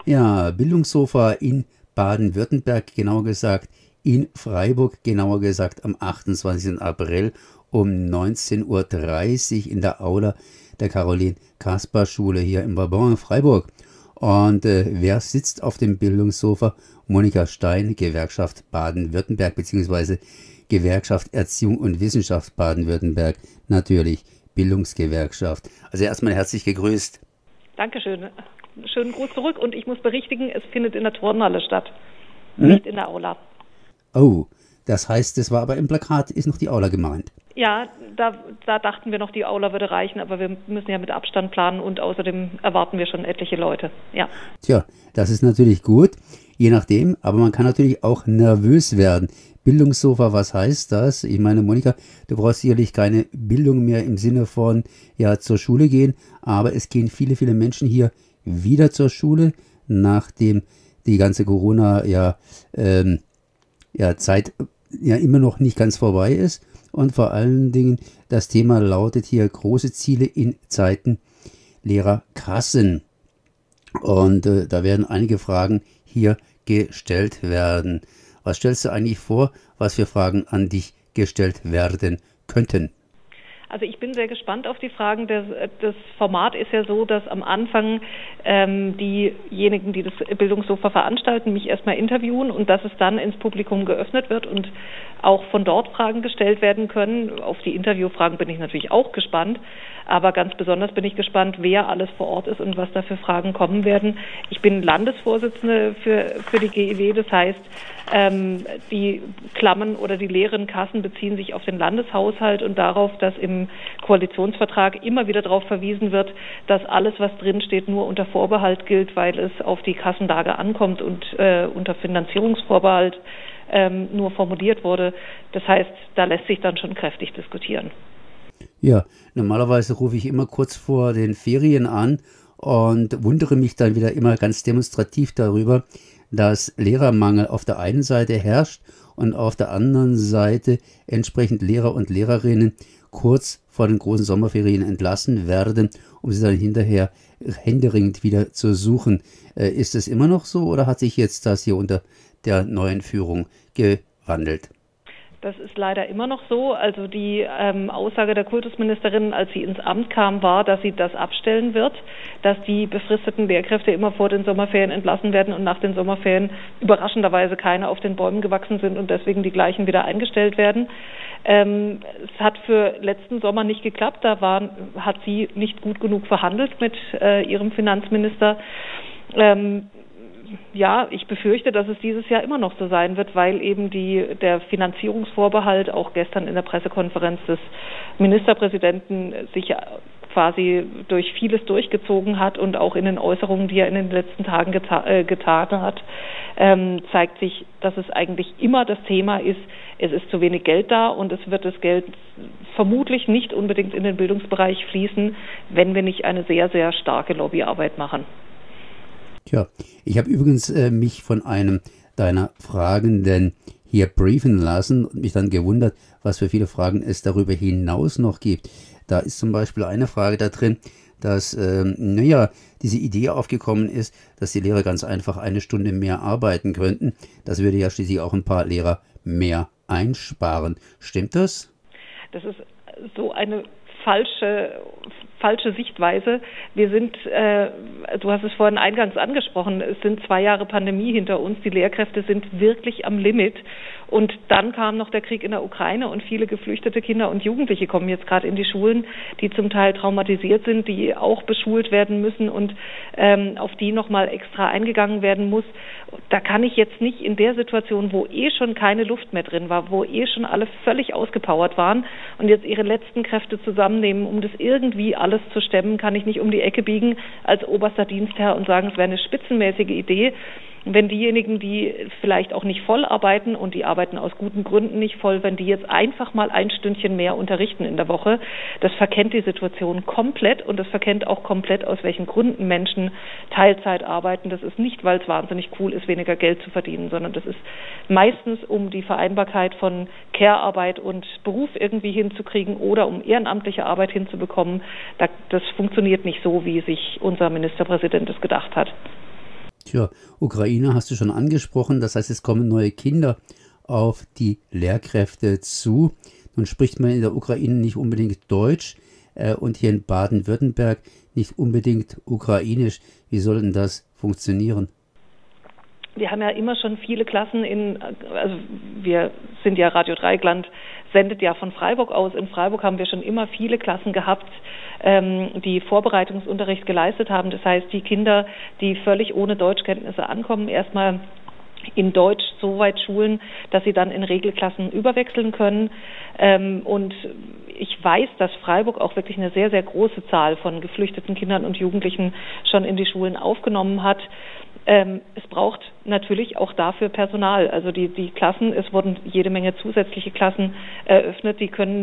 Ja, Bildungssofa in Baden-Württemberg, genauer gesagt in Freiburg, genauer gesagt am 28. April um 19:30 Uhr in der Aula der Caroline-Kasper-Schule hier im Brabant in Freiburg. Und wer sitzt auf dem Bildungssofa? Monika Stein, Gewerkschaft Baden-Württemberg bzw. Gewerkschaft Erziehung und Wissenschaft Baden-Württemberg, natürlich Bildungsgewerkschaft. Also erstmal herzlich gegrüßt. Dankeschön. Schönen Gruß zurück und ich muss berichtigen, es findet in der Turnhalle statt, nicht in der Aula. Oh, das heißt, das war aber im Plakat, ist noch die Aula gemeint. Ja, da dachten wir noch, die Aula würde reichen, aber wir müssen ja mit Abstand planen und außerdem erwarten wir schon etliche Leute. Ja. Tja, das ist natürlich gut, je nachdem, aber man kann natürlich auch nervös werden. Bildungssofa, was heißt das? Ich meine, Monika, du brauchst sicherlich keine Bildung mehr im Sinne von, ja, zur Schule gehen, aber es gehen viele, viele Menschen hier wieder zur Schule, nachdem die ganze Corona-Zeit immer noch nicht ganz vorbei ist. Und vor allen Dingen, das Thema lautet hier große Ziele in Zeiten leerer Kassen. Und da werden einige Fragen hier gestellt werden. Was stellst du eigentlich vor, was für Fragen an dich gestellt werden könnten? Also ich bin sehr gespannt auf die Fragen. Das Format ist ja so, dass am Anfang diejenigen, die das Bildungssofa veranstalten, mich erstmal interviewen und dass es dann ins Publikum geöffnet wird und auch von dort Fragen gestellt werden können. Auf die Interviewfragen bin ich natürlich auch gespannt, aber ganz besonders bin ich gespannt, wer alles vor Ort ist und was da für Fragen kommen werden. Ich bin Landesvorsitzende für die GEW, das heißt, die Klammern oder die leeren Kassen beziehen sich auf den Landeshaushalt und darauf, dass im Koalitionsvertrag immer wieder darauf verwiesen wird, dass alles, was drinsteht, nur unter Vorbehalt gilt, weil es auf die Kassenlage ankommt und unter Finanzierungsvorbehalt nur formuliert wurde. Das heißt, da lässt sich dann schon kräftig diskutieren. Ja, normalerweise rufe ich immer kurz vor den Ferien an und wundere mich dann wieder immer ganz demonstrativ darüber, dass Lehrermangel auf der einen Seite herrscht und auf der anderen Seite entsprechend Lehrer und Lehrerinnen kurz vor den großen Sommerferien entlassen werden, um sie dann hinterher händeringend wieder zu suchen. Ist es immer noch so oder hat sich jetzt das hier unter der neuen Führung gewandelt? Das ist leider immer noch so. Also die Aussage der Kultusministerin, als sie ins Amt kam, war, dass sie das abstellen wird, dass die befristeten Lehrkräfte immer vor den Sommerferien entlassen werden und nach den Sommerferien überraschenderweise keine auf den Bäumen gewachsen sind und deswegen die gleichen wieder eingestellt werden. Es hat für letzten Sommer nicht geklappt. Hat sie nicht gut genug verhandelt mit ihrem Finanzminister. Ja, ich befürchte, dass es dieses Jahr immer noch so sein wird, weil eben der Finanzierungsvorbehalt auch gestern in der Pressekonferenz des Ministerpräsidenten sich quasi durch vieles durchgezogen hat und auch in den Äußerungen, die er in den letzten Tagen getan hat, zeigt sich, dass es eigentlich immer das Thema ist, es ist zu wenig Geld da und es wird das Geld vermutlich nicht unbedingt in den Bildungsbereich fließen, wenn wir nicht eine sehr, sehr starke Lobbyarbeit machen. Tja, ich habe übrigens mich von einem deiner Fragenden hier briefen lassen und mich dann gewundert, was für viele Fragen es darüber hinaus noch gibt. Da ist zum Beispiel eine Frage da drin, dass diese Idee aufgekommen ist, dass die Lehrer ganz einfach eine Stunde mehr arbeiten könnten. Das würde ja schließlich auch ein paar Lehrer mehr einsparen. Stimmt das? Das ist so eine falsche Sichtweise. Wir sind, du hast es vorhin eingangs angesprochen, es sind 2 Jahre Pandemie hinter uns. Die Lehrkräfte sind wirklich am Limit. Und dann kam noch der Krieg in der Ukraine und viele geflüchtete Kinder und Jugendliche kommen jetzt gerade in die Schulen, die zum Teil traumatisiert sind, die auch beschult werden müssen und auf die nochmal extra eingegangen werden muss. Da kann ich jetzt nicht in der Situation, wo schon keine Luft mehr drin war, wo schon alle völlig ausgepowert waren und jetzt ihre letzten Kräfte zusammennehmen, um das irgendwie alles zu stemmen, kann ich nicht um die Ecke biegen als oberster Dienstherr und sagen, es wäre eine spitzenmäßige Idee. Wenn diejenigen, die vielleicht auch nicht voll arbeiten und die arbeiten aus guten Gründen nicht voll, wenn die jetzt einfach mal ein Stündchen mehr unterrichten in der Woche, das verkennt die Situation komplett und das verkennt auch komplett, aus welchen Gründen Menschen Teilzeit arbeiten. Das ist nicht, weil es wahnsinnig cool ist, weniger Geld zu verdienen, sondern das ist meistens, um die Vereinbarkeit von Care-Arbeit und Beruf irgendwie hinzukriegen oder um ehrenamtliche Arbeit hinzubekommen. Das funktioniert nicht so, wie sich unser Ministerpräsident es gedacht hat. Tja, Ukraine hast du schon angesprochen, das heißt, es kommen neue Kinder auf die Lehrkräfte zu. Nun spricht man in der Ukraine nicht unbedingt Deutsch und hier in Baden-Württemberg nicht unbedingt Ukrainisch. Wie soll denn das funktionieren? Wir haben ja immer schon viele Klassen also wir sind ja Radio Dreieckland, sendet ja von Freiburg aus. In Freiburg haben wir schon immer viele Klassen gehabt, die Vorbereitungsunterricht geleistet haben. Das heißt, die Kinder, die völlig ohne Deutschkenntnisse ankommen, erstmal in Deutsch so weit schulen, dass sie dann in Regelklassen überwechseln können. Und ich weiß, dass Freiburg auch wirklich eine sehr, sehr große Zahl von geflüchteten Kindern und Jugendlichen schon in die Schulen aufgenommen hat. Es braucht natürlich auch dafür Personal. Also die Klassen, es wurden jede Menge zusätzliche Klassen eröffnet, die kann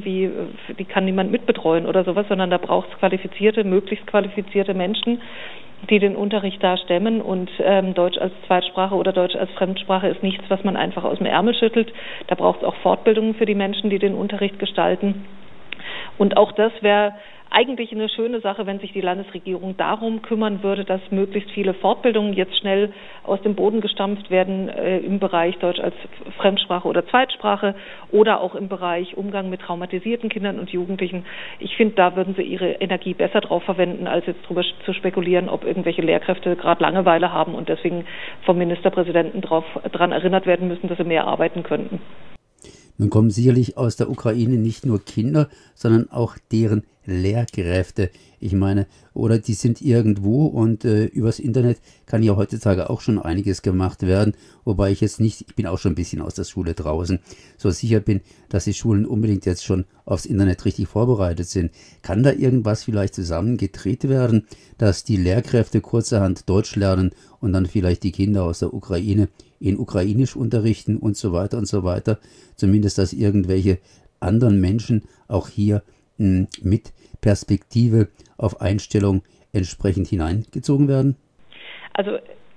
niemand mitbetreuen oder sowas, sondern da braucht es möglichst qualifizierte Menschen, die den Unterricht da stemmen. Und Deutsch als Zweitsprache oder Deutsch als Fremdsprache ist nichts, was man einfach aus dem Ärmel schüttelt. Da braucht es auch Fortbildungen für die Menschen, die den Unterricht gestalten. Und auch das wäre eigentlich eine schöne Sache, wenn sich die Landesregierung darum kümmern würde, dass möglichst viele Fortbildungen jetzt schnell aus dem Boden gestampft werden im Bereich Deutsch als Fremdsprache oder Zweitsprache oder auch im Bereich Umgang mit traumatisierten Kindern und Jugendlichen. Ich finde, da würden sie ihre Energie besser drauf verwenden, als jetzt darüber zu spekulieren, ob irgendwelche Lehrkräfte gerade Langeweile haben und deswegen vom Ministerpräsidenten daran erinnert werden müssen, dass sie mehr arbeiten könnten. Nun kommen sicherlich aus der Ukraine nicht nur Kinder, sondern auch deren Lehrkräfte. Ich meine, oder die sind irgendwo und übers Internet kann ja heutzutage auch schon einiges gemacht werden, wobei ich bin auch schon ein bisschen aus der Schule draußen, so sicher bin, dass die Schulen unbedingt jetzt schon aufs Internet richtig vorbereitet sind. Kann da irgendwas vielleicht zusammengedreht werden, dass die Lehrkräfte kurzerhand Deutsch lernen und dann vielleicht die Kinder aus der Ukraine in Ukrainisch unterrichten und so weiter und so weiter. Zumindest, dass irgendwelche anderen Menschen auch hier mit Perspektive auf Einstellung entsprechend hineingezogen werden? Also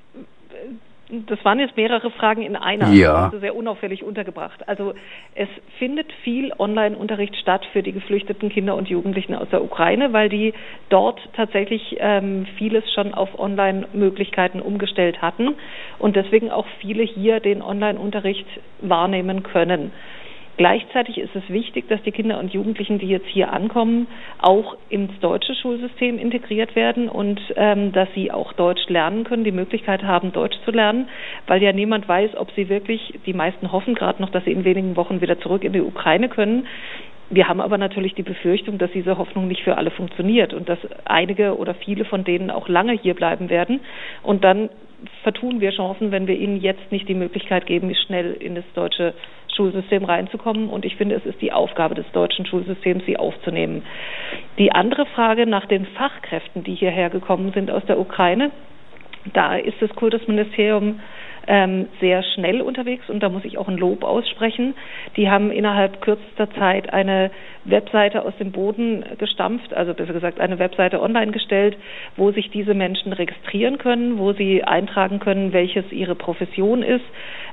das waren jetzt mehrere Fragen in einer, ja. Also sehr unauffällig untergebracht. Also es findet viel Online-Unterricht statt für die geflüchteten Kinder und Jugendlichen aus der Ukraine, weil die dort tatsächlich vieles schon auf Online-Möglichkeiten umgestellt hatten und deswegen auch viele hier den Online-Unterricht wahrnehmen können. Gleichzeitig ist es wichtig, dass die Kinder und Jugendlichen, die jetzt hier ankommen, auch ins deutsche Schulsystem integriert werden und dass sie auch Deutsch lernen können, die Möglichkeit haben, Deutsch zu lernen, weil ja niemand weiß, ob sie wirklich, die meisten hoffen gerade noch, dass sie in wenigen Wochen wieder zurück in die Ukraine können. Wir haben aber natürlich die Befürchtung, dass diese Hoffnung nicht für alle funktioniert und dass einige oder viele von denen auch lange hier bleiben werden. Und dann vertun wir Chancen, wenn wir ihnen jetzt nicht die Möglichkeit geben, schnell in das deutsche Schulsystem reinzukommen. Und ich finde, es ist die Aufgabe des deutschen Schulsystems, sie aufzunehmen. Die andere Frage nach den Fachkräften, die hierher gekommen sind aus der Ukraine, da ist das Kultusministerium sehr schnell unterwegs und da muss ich auch ein Lob aussprechen. Die haben innerhalb kürzester Zeit eine Webseite aus dem Boden gestampft, also besser gesagt eine Webseite online gestellt, wo sich diese Menschen registrieren können, wo sie eintragen können, welches ihre Profession ist,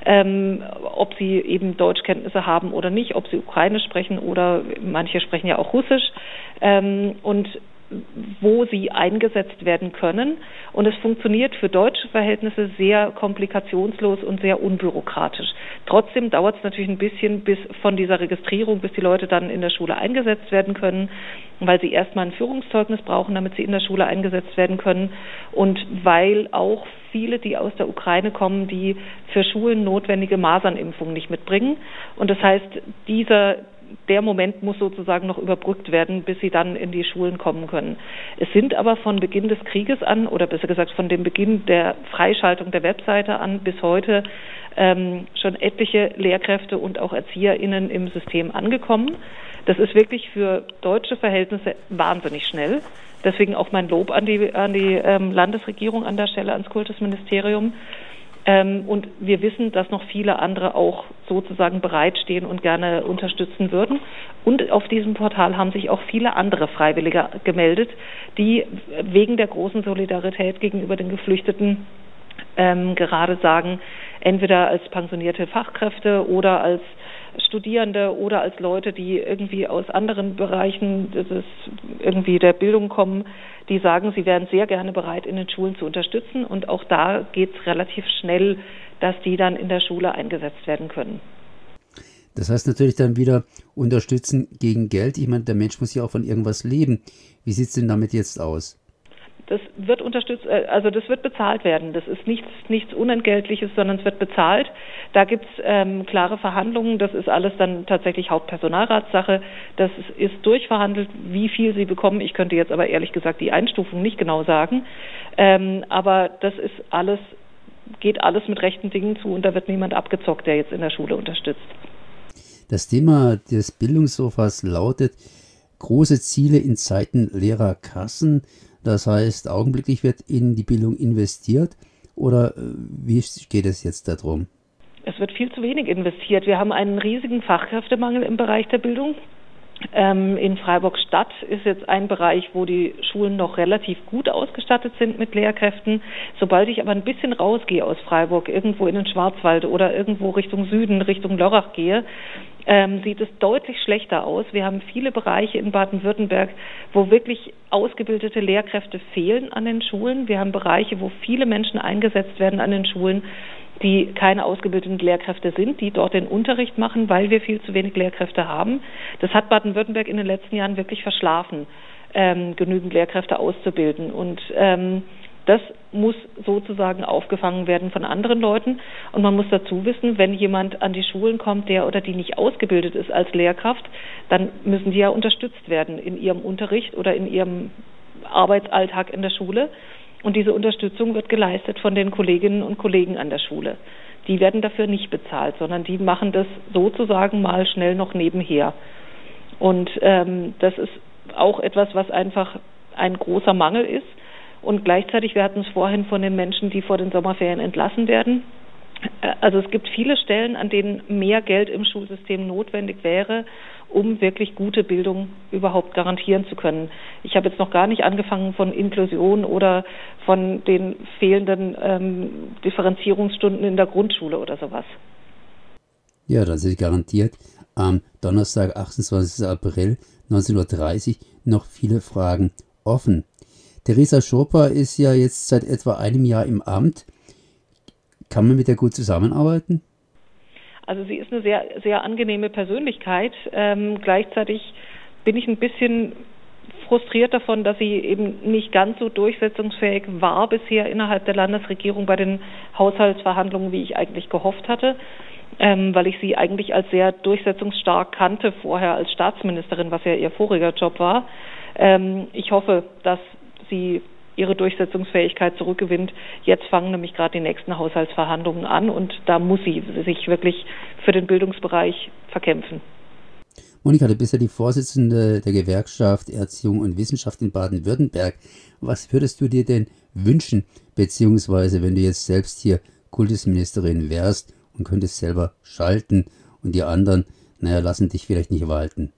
ob sie eben Deutschkenntnisse haben oder nicht, ob sie Ukrainisch sprechen oder manche sprechen ja auch Russisch und wo sie eingesetzt werden können. Und es funktioniert für deutsche Verhältnisse sehr komplikationslos und sehr unbürokratisch. Trotzdem dauert es natürlich ein bisschen bis von dieser Registrierung, bis die Leute dann in der Schule eingesetzt werden können, weil sie erstmal ein Führungszeugnis brauchen, damit sie in der Schule eingesetzt werden können. Und weil auch viele, die aus der Ukraine kommen, die für Schulen notwendige Masernimpfung nicht mitbringen. Und das heißt, der Moment muss sozusagen noch überbrückt werden, bis sie dann in die Schulen kommen können. Es sind aber von Beginn des Krieges an, oder besser gesagt von dem Beginn der Freischaltung der Webseite an bis heute schon etliche Lehrkräfte und auch ErzieherInnen im System angekommen. Das ist wirklich für deutsche Verhältnisse wahnsinnig schnell. Deswegen auch mein Lob an die Landesregierung an der Stelle, ans Kultusministerium. Und wir wissen, dass noch viele andere auch sozusagen bereitstehen und gerne unterstützen würden. Und auf diesem Portal haben sich auch viele andere Freiwillige gemeldet, die wegen der großen Solidarität gegenüber den Geflüchteten gerade sagen, entweder als pensionierte Fachkräfte oder als Studierende oder als Leute, die irgendwie aus anderen Bereichen irgendwie der Bildung kommen, die sagen, sie wären sehr gerne bereit, in den Schulen zu unterstützen. Und auch da geht es relativ schnell, dass die dann in der Schule eingesetzt werden können. Das heißt natürlich dann wieder unterstützen gegen Geld. Ich meine, der Mensch muss ja auch von irgendwas leben. Wie sieht es denn damit jetzt aus? Das wird unterstützt, also das wird bezahlt werden. Das ist nichts Unentgeltliches, sondern es wird bezahlt. Da gibt es klare Verhandlungen. Das ist alles dann tatsächlich Hauptpersonalratssache. Das ist durchverhandelt, wie viel sie bekommen. Ich könnte jetzt aber ehrlich gesagt die Einstufung nicht genau sagen. Aber das ist geht alles mit rechten Dingen zu und da wird niemand abgezockt, der jetzt in der Schule unterstützt. Das Thema des Bildungssofas lautet große Ziele in Zeiten leerer Kassen. Das heißt, augenblicklich wird in die Bildung investiert oder wie geht es jetzt darum? Es wird viel zu wenig investiert. Wir haben einen riesigen Fachkräftemangel im Bereich der Bildung. In Freiburg-Stadt ist jetzt ein Bereich, wo die Schulen noch relativ gut ausgestattet sind mit Lehrkräften. Sobald ich aber ein bisschen rausgehe aus Freiburg, irgendwo in den Schwarzwald oder irgendwo Richtung Süden, Richtung Lörrach gehe, sieht es deutlich schlechter aus. Wir haben viele Bereiche in Baden-Württemberg, wo wirklich ausgebildete Lehrkräfte fehlen an den Schulen. Wir haben Bereiche, wo viele Menschen eingesetzt werden an den Schulen, die keine ausgebildeten Lehrkräfte sind, die dort den Unterricht machen, weil wir viel zu wenig Lehrkräfte haben. Das hat Baden-Württemberg in den letzten Jahren wirklich verschlafen, genügend Lehrkräfte auszubilden. Und das muss sozusagen aufgefangen werden von anderen Leuten. Und man muss dazu wissen, wenn jemand an die Schulen kommt, der oder die nicht ausgebildet ist als Lehrkraft, dann müssen die ja unterstützt werden in ihrem Unterricht oder in ihrem Arbeitsalltag in der Schule. Und diese Unterstützung wird geleistet von den Kolleginnen und Kollegen an der Schule. Die werden dafür nicht bezahlt, sondern die machen das sozusagen mal schnell noch nebenher. Und das ist auch etwas, was einfach ein großer Mangel ist. Und gleichzeitig, wir hatten es vorhin von den Menschen, die vor den Sommerferien entlassen werden. Also es gibt viele Stellen, an denen mehr Geld im Schulsystem notwendig wäre, um wirklich gute Bildung überhaupt garantieren zu können. Ich habe jetzt noch gar nicht angefangen von Inklusion oder von den fehlenden Differenzierungsstunden in der Grundschule oder sowas. Ja, dann sind garantiert am Donnerstag, 28. April 19.30 Uhr noch viele Fragen offen. Theresa Schoper ist ja jetzt seit etwa einem Jahr im Amt. Kann man mit der gut zusammenarbeiten? Also sie ist eine sehr, sehr angenehme Persönlichkeit. Gleichzeitig bin ich ein bisschen frustriert davon, dass sie eben nicht ganz so durchsetzungsfähig war bisher innerhalb der Landesregierung bei den Haushaltsverhandlungen, wie ich eigentlich gehofft hatte, weil ich sie eigentlich als sehr durchsetzungsstark kannte vorher als Staatsministerin, was ja ihr voriger Job war. Ich hoffe, dass sie ihre Durchsetzungsfähigkeit zurückgewinnt. Jetzt fangen nämlich gerade die nächsten Haushaltsverhandlungen an und da muss sie sich wirklich für den Bildungsbereich verkämpfen. Monika, du bist ja die Vorsitzende der Gewerkschaft Erziehung und Wissenschaft in Baden-Württemberg. Was würdest du dir denn wünschen, beziehungsweise wenn du jetzt selbst hier Kultusministerin wärst und könntest selber schalten und die anderen, lassen dich vielleicht nicht walten?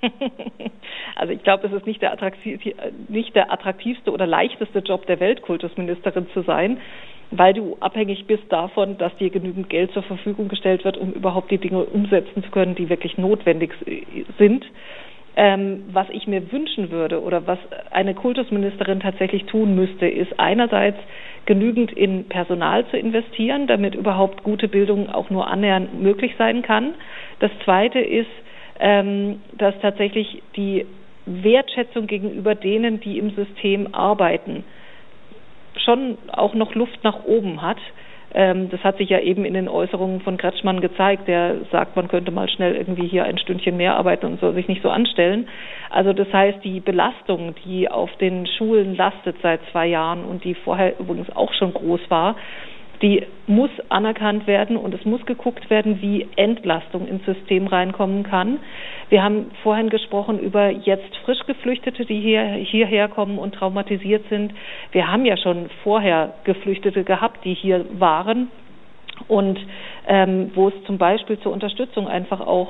Also ich glaube, es ist nicht der attraktivste oder leichteste Job der Welt, Kultusministerin zu sein, weil du abhängig bist davon, dass dir genügend Geld zur Verfügung gestellt wird, um überhaupt die Dinge umsetzen zu können, die wirklich notwendig sind. Was ich mir wünschen würde oder was eine Kultusministerin tatsächlich tun müsste, ist einerseits genügend in Personal zu investieren, damit überhaupt gute Bildung auch nur annähernd möglich sein kann. Das Zweite ist, dass tatsächlich die Wertschätzung gegenüber denen, die im System arbeiten, schon auch noch Luft nach oben hat. Das hat sich ja eben in den Äußerungen von Kretschmann gezeigt, der sagt, man könnte mal schnell irgendwie hier ein Stündchen mehr arbeiten und soll sich nicht so anstellen. Also das heißt, die Belastung, die auf den Schulen lastet seit 2 Jahren und die vorher übrigens auch schon groß war, die muss anerkannt werden und es muss geguckt werden, wie Entlastung ins System reinkommen kann. Wir haben vorhin gesprochen über jetzt frisch Geflüchtete, die hierher kommen und traumatisiert sind. Wir haben ja schon vorher Geflüchtete gehabt, die hier waren und wo es zum Beispiel zur Unterstützung einfach auch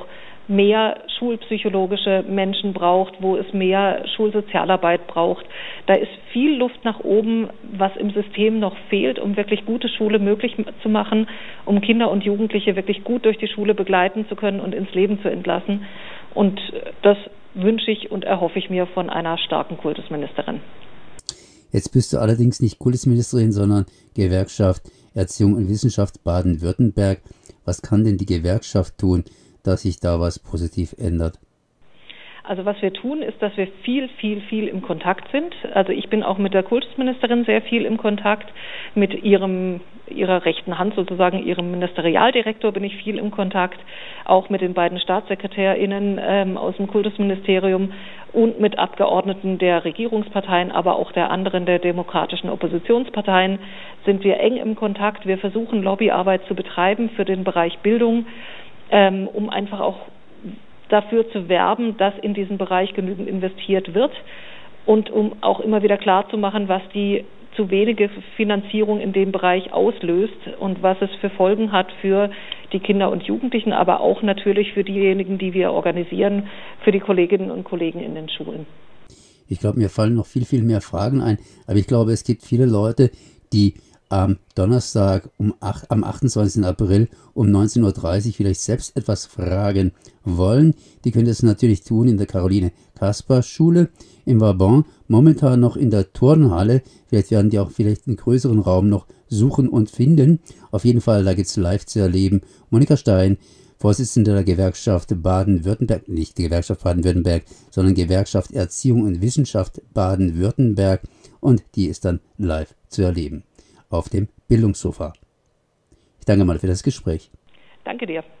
mehr schulpsychologische Menschen braucht, wo es mehr Schulsozialarbeit braucht. Da ist viel Luft nach oben, was im System noch fehlt, um wirklich gute Schule möglich zu machen, um Kinder und Jugendliche wirklich gut durch die Schule begleiten zu können und ins Leben zu entlassen. Und das wünsche ich und erhoffe ich mir von einer starken Kultusministerin. Jetzt bist du allerdings nicht Kultusministerin, sondern Gewerkschaft Erziehung und Wissenschaft Baden-Württemberg. Was kann denn die Gewerkschaft tun, dass sich da was positiv ändert? Also was wir tun, ist, dass wir viel im Kontakt sind. Also ich bin auch mit der Kultusministerin sehr viel im Kontakt. Mit ihrer rechten Hand sozusagen, ihrem Ministerialdirektor bin ich viel im Kontakt. Auch mit den beiden StaatssekretärInnen aus dem Kultusministerium und mit Abgeordneten der Regierungsparteien, aber auch der anderen, der demokratischen Oppositionsparteien sind wir eng im Kontakt. Wir versuchen, Lobbyarbeit zu betreiben für den Bereich Bildung, um einfach auch dafür zu werben, dass in diesen Bereich genügend investiert wird und um auch immer wieder klarzumachen, was die zu wenige Finanzierung in dem Bereich auslöst und was es für Folgen hat für die Kinder und Jugendlichen, aber auch natürlich für diejenigen, die wir organisieren, für die Kolleginnen und Kollegen in den Schulen. Ich glaube, mir fallen noch viel mehr Fragen ein, aber ich glaube, es gibt viele Leute, die am Donnerstag am 28. April um 19.30 Uhr vielleicht selbst etwas fragen wollen. Die können das natürlich tun in der Caroline-Kasper-Schule im Vauban, momentan noch in der Turnhalle. Vielleicht werden die auch einen größeren Raum noch suchen und finden. Auf jeden Fall, da gibt es live zu erleben. Monika Stein, Vorsitzende der Gewerkschaft Baden-Württemberg, nicht die Gewerkschaft Baden-Württemberg, sondern Gewerkschaft Erziehung und Wissenschaft Baden-Württemberg, und die ist dann live zu erleben auf dem Bildungssofa. Ich danke mal für das Gespräch. Danke dir.